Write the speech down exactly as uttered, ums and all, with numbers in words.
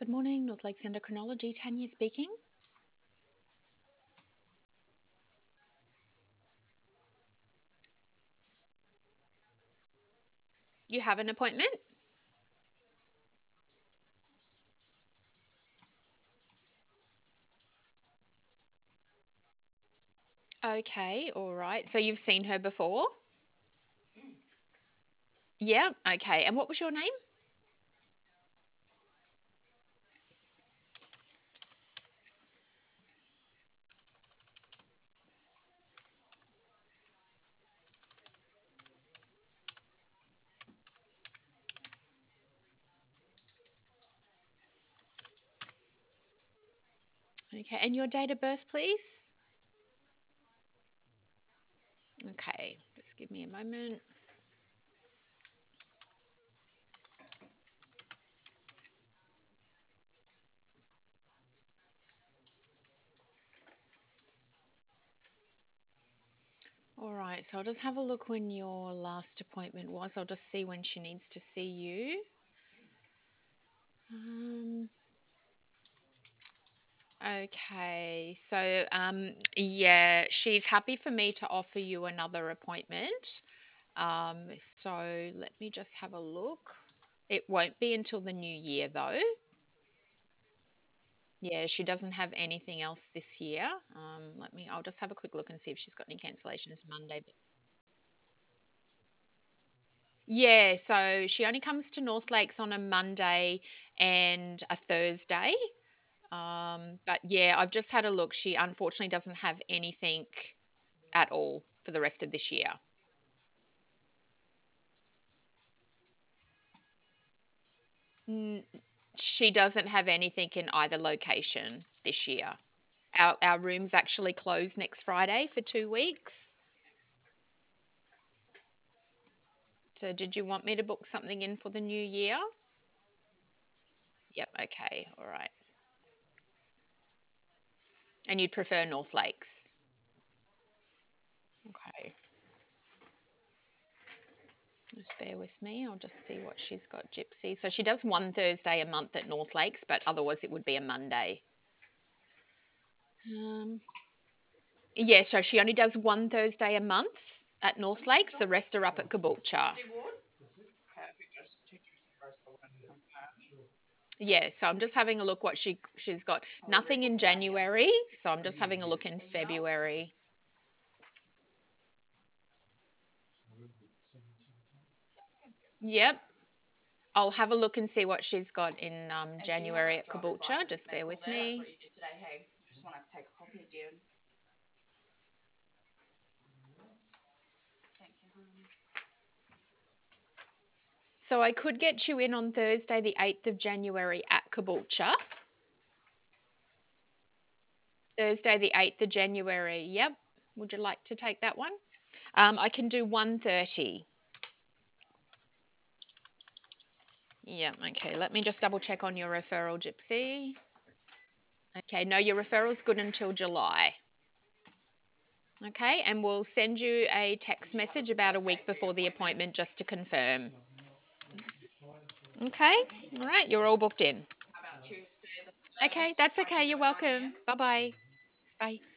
Good morning, North Lakes Endocrinology. Tanya speaking. You have an appointment? Okay, all right. So you've seen her before? Yeah, okay. And what was your name? Okay, and your date of birth, please? Okay, just give me a moment. All right, so I'll just have a look when your last appointment was. I'll just see when she needs to see you. Um, okay, so um, yeah, she's happy for me to offer you another appointment. Um, so let me just have a look. It won't be until the new year though. Yeah, she doesn't have anything else this year. Um, let me, I'll just have a quick look and see if she's got any cancellations Monday. Yeah, so she only comes to North Lakes on a Monday and a Thursday. Um, but yeah, I've just had a look. She unfortunately doesn't have anything at all for the rest of this year. N- She doesn't have anything in either location this year. Our, our rooms actually close next Friday for two weeks. So, did you want me to book something in for the new year? Yep, okay, all right. And you'd prefer North Lakes? Okay, just bear with me. I'll just see what she's got, Gypsy. So, she does one Thursday a month at North Lakes, but otherwise it would be a Monday. Um, yeah, so she only does one Thursday a month at North Lakes. The rest are up at Caboolture. Yeah, so I'm just having a look what she she's got. Nothing in January, so I'm just having a look in February. Yep. I'll have a look and see what she's got in um, January at Caboolture. Just bear with me. So I could get you in on Thursday, the eighth of January at Caboolture. Thursday, the eighth of January. Yep. Would you like to take that one? Um, I can do one thirty. Yep. Okay. Let me just double check on your referral, Gypsy. Okay. No, your referral's good until July. Okay. And we'll send you a text message about a week before the appointment just to confirm. Okay. All right. You're all booked in. Okay. That's okay. You're welcome. Bye-bye. Bye.